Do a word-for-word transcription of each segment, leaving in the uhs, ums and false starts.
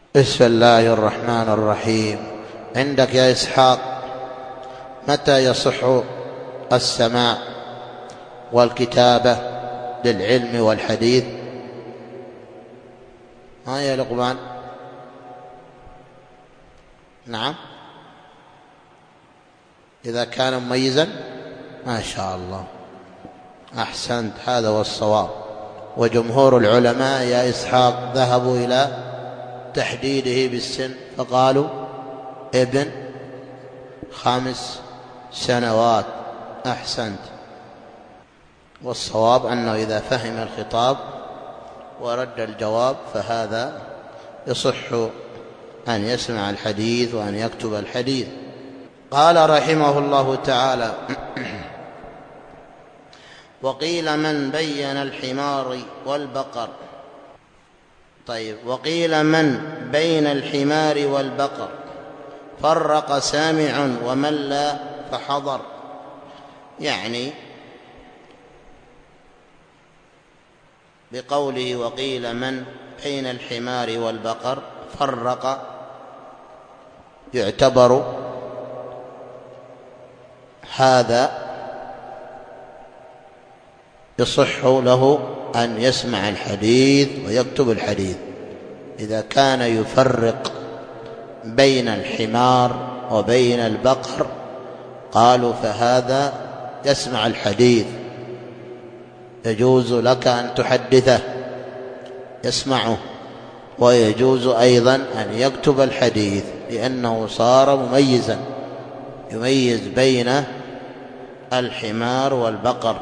بسم الله الرحمن الرحيم. عندك يا إسحاق متى يصح السماع والكتابة للعلم والحديث؟ ها يا لقمان؟ نعم، إذا كان مميزا. ما شاء الله، أحسنت، هذا هو الصواب. وجمهور العلماء يا إسحاق ذهبوا إلى تحديده بالسن، فقالوا ابن خمس سنوات. أحسنت. والصواب أنه إذا فهم الخطاب ورد الجواب فهذا يصح أن يسمع الحديث وأن يكتب الحديث. قال رحمه الله تعالى: وقيل من بين الحمار والبقر. طيب، وقيل من بين الحمار والبقر فرق سامع ومن لا فحضر. يعني بقوله وقيل من بين الحمار والبقر فرق، يعتبر هذا يصح له أن يسمع الحديث ويكتب الحديث. إذا كان يفرق بين الحمار وبين البقر قالوا فهذا يسمع الحديث، يجوز لك أن تحدثه، يسمعه، ويجوز أيضا أن يكتب الحديث، لأنه صار مميزا، يميز بين الحمار والبقر.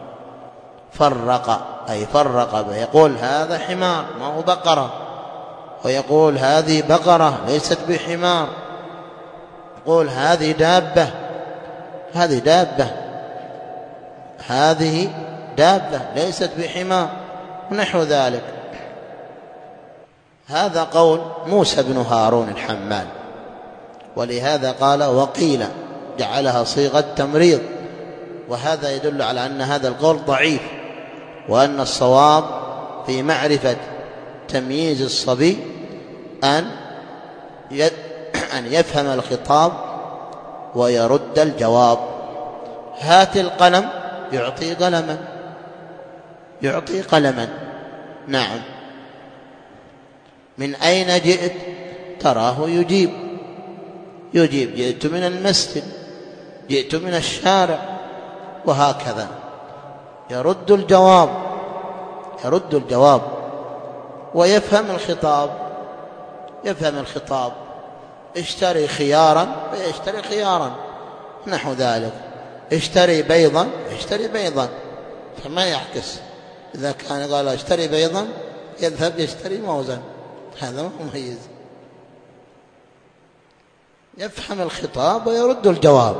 فرق أي فرق، يقول هذا حمار ما هو بقرة، ويقول هذه بقرة ليست بحمار، يقول هذه دابة هذه دابة هذه دابة ليست بحمار، ونحو ذلك. هذا قول موسى بن هارون الحمال، ولهذا قال وقيل، جعلها صيغة تمريض، وهذا يدل على أن هذا القول ضعيف، وأن الصواب في معرفة تمييز الصبي أن أن يفهم الخطاب ويرد الجواب. هات القلم، يعطي قلما يعطي قلما نعم. من أين جئت؟ تراه يجيب يجيب جئت من المسجد، جئت من الشارع، وهكذا يرد الجواب يرد الجواب ويفهم الخطاب يفهم الخطاب اشتري خيارا فيشتري خيارا، نحو ذلك. اشتري بيضا يشتري بيضا، فما يعكس. إذا كان قال اشتري بيضا يذهب يشتري موزا، هذا مميز، يفهم الخطاب ويرد الجواب.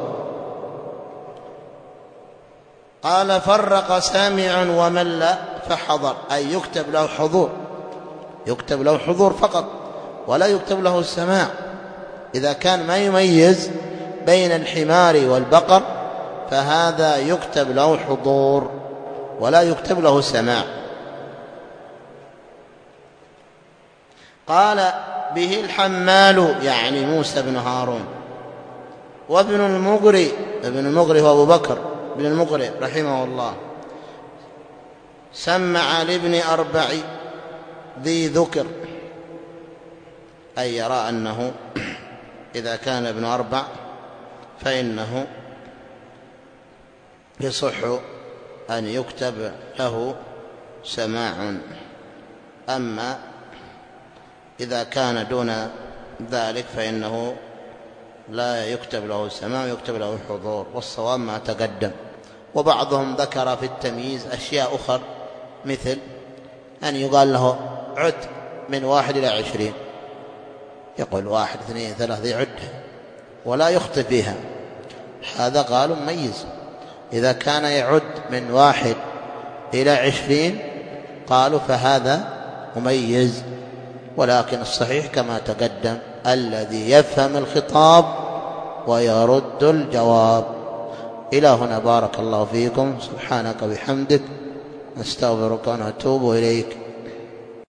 قال فرق سامع ومن لا فحضر، أي يكتب له حضور يكتب له حضور فقط، ولا يكتب له السماع. إذا كان ما يميز بين الحمار والبقر فهذا يكتب له حضور ولا يكتب له سماع. قال به الحمال، يعني موسى بن هارون، وابن المقري ابن المقري هو أبو بكر بن المقري رحمه الله، سمع لابن أربع ذي ذكر، أي يرى أنه إذا كان ابن أربع فإنه يصح أن يكتب له سماع. أما إذا كان دون ذلك فإنه لا يكتب له سماع، يكتب له الحضور، والصواب ما تقدم. وبعضهم ذكر في التمييز أشياء أخرى، مثل أن يقال له عد من واحد إلى عشرين، يقول واحد اثنين ثلاثة يعدها ولا يخطئ فيها، هذا قالوا مميز. إذا كان يعد من واحد إلى عشرين قالوا فهذا مميز، ولكن الصحيح كما تقدم الذي يفهم الخطاب ويرد الجواب. إلى هنا بارك الله فيكم، سبحانك وبحمدك، نستغفرك ونتوب إليك.